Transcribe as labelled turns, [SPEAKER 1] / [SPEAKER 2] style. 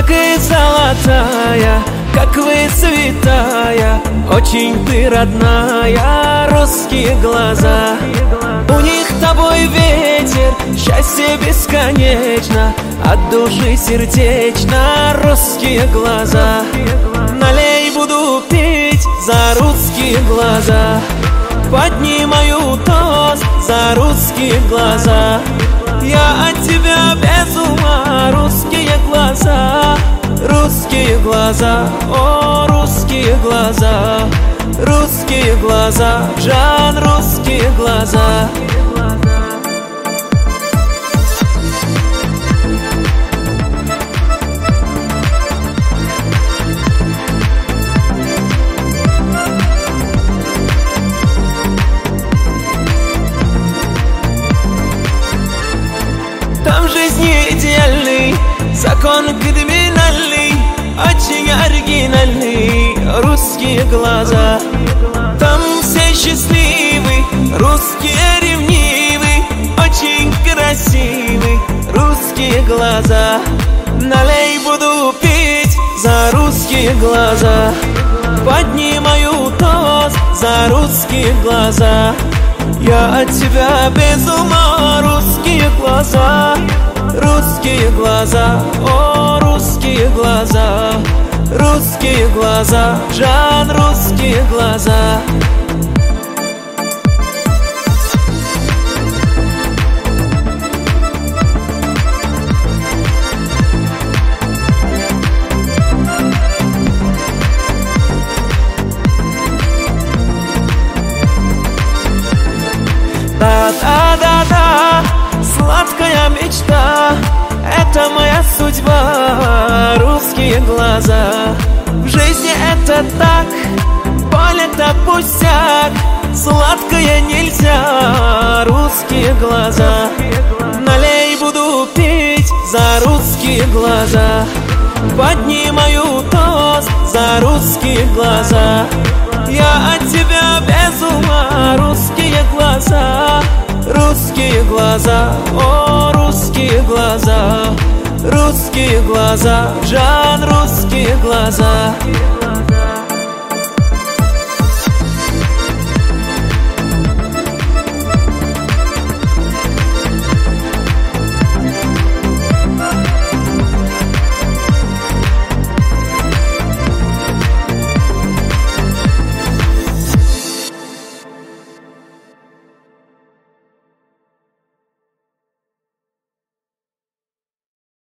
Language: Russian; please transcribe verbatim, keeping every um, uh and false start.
[SPEAKER 1] как и золотая, как вы святая, очень ты родная, русские глаза. У них тобой ветер, счастье бесконечно, от души сердечно, русские глаза. Налей, буду пить за русские глаза, поднимаю тост за русские глаза. Я от тебя без ума, русские глаза, русские глаза, о, русские глаза, русские глаза, Жан, русские глаза. Там жизнь идеальный, закон криминальный, очень оригинальный, русские глаза. Там все счастливы, русские ревнивы, очень красивы, русские глаза. Налей, буду пить за русские глаза, поднимаю тост за русские глаза. Я от тебя без ума, русские глаза, русские глаза, о, русские глаза, русские глаза, Жан, русские глаза. Да-да-да-да, сладкая мечта, это моя судьба, русские глаза. В жизни это так, боль-то пустяк, сладкое нельзя, русские глаза. Налей, буду пить за русские глаза, поднимаю тост за русские глаза. Я от тебя без ума, русские глаза, русские глаза, о, русские глаза, русские глаза, Жан, русские глаза.